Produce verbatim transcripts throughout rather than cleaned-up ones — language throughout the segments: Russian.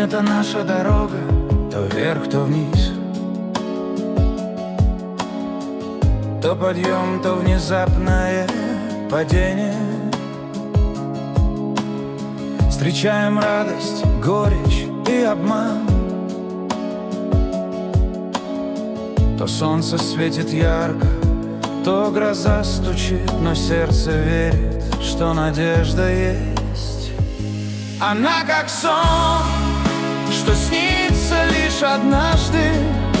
Это наша дорога, то вверх, то вниз, то подъем, то внезапное падение. Встречаем радость, горечь и обман. То солнце светит ярко, то гроза стучит, но сердце верит, что надежда есть. Она как сон, что снится лишь однажды,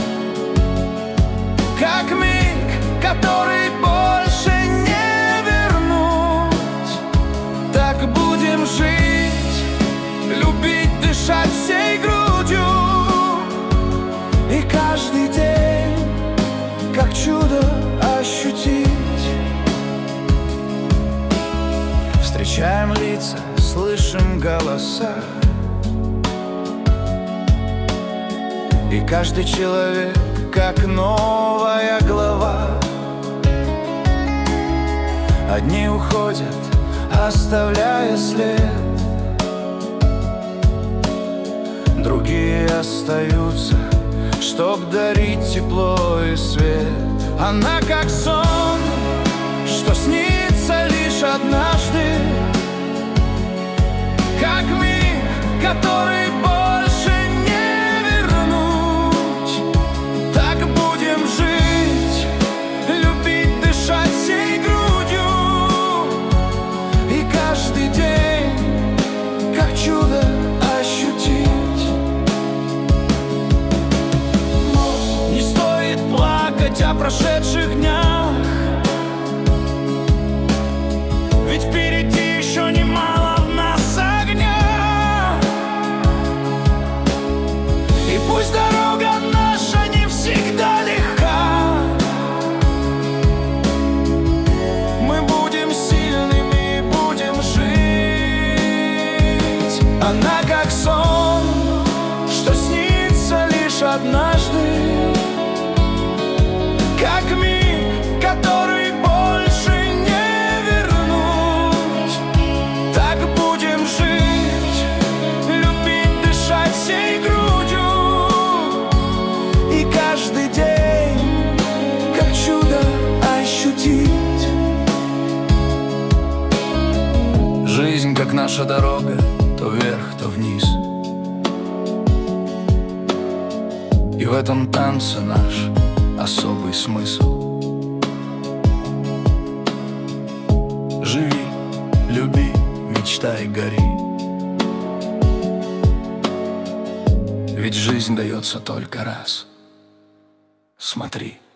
как миг, который больше не вернуть. Так будем жить, любить, дышать всей грудью, и каждый день как чудо ощутить. Встречаем лица, слышим голоса, и каждый человек как новая глава. Одни уходят, оставляя след, другие остаются, чтоб дарить тепло и свет. Она как сон, что снится лишь однажды, как миг, который больше не вернуть. Так будем жить, любить, дышать всей грудью, и каждый день как чудо ощутить. Не стоит плакать о прошедших днях, ведь впереди еще немало в нас огня. И пусть дорога наша не всегда легка, мы будем сильными, будем жить. Она как сон, что снится лишь однажды, как миг, который больше не вернуть. Так будем жить, любить, дышать всей грудью, и каждый день как чудо ощутить. Жизнь как наша дорога, то вверх, то вниз, и в этом танце наш особый смысл. Живи, люби, мечтай, гори, ведь жизнь дается только раз. Смотри.